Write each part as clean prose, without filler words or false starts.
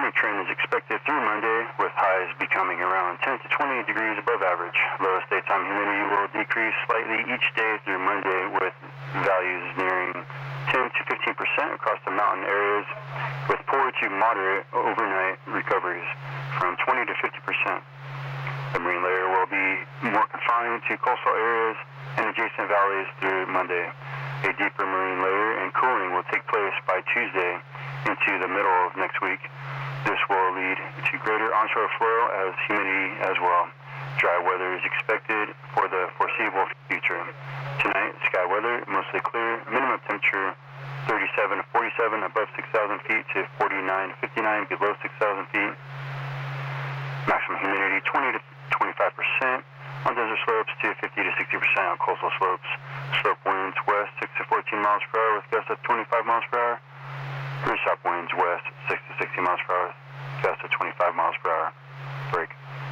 warming trend is expected through Monday, with highs becoming around 10 to 20 degrees above average. Lowest daytime humidity will decrease slightly each day through Monday, with values nearing 10 to 15% across the mountain areas, with poor to moderate overnight recoveries from 20 to 50%. The marine layer will be more confined to coastal areas and adjacent valleys through Monday. A deeper marine layer and cooling will take place by Tuesday into the middle of next week. This will lead to greater onshore flow as humidity as well. Dry weather is expected for the foreseeable future. Tonight, sky weather, mostly clear, minimum temperature 37 to 47 above 6,000 feet to 49 to 59 below 6,000 feet. Maximum humidity 20 to 25% on desert slopes to 50 to 60% on coastal slopes. Slope winds west 6 to 14 miles per hour with gusts of 25 miles per hour. Rooftop winds west 6 to 60 miles per hour, gusts of 25 miles per hour. Break.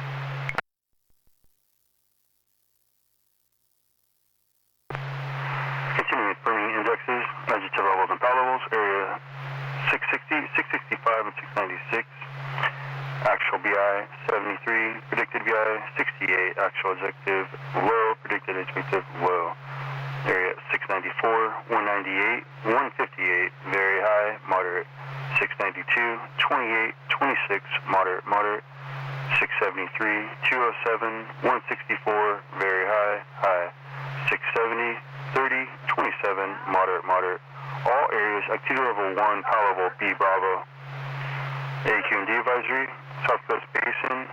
Continuing with Permian indexes, agitative levels and power levels, area 660, 665, and 696. Actual BI 73, predicted BI 68, actual adjective low, predicted adjective low. Area 694, 198, 158, very high, moderate. 692, 28, 26, moderate, moderate. 673, 207, 164, very high, high. 670, 30, 27, moderate, moderate. All areas activity level 1, power level B, Bravo. AQ&D advisory, South Coast Basin,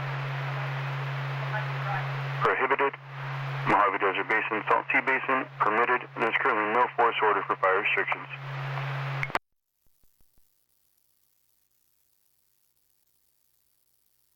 prohibited. Mojave Desert Basin, Salt Sea Basin, permitted. There's currently no force order for fire restrictions.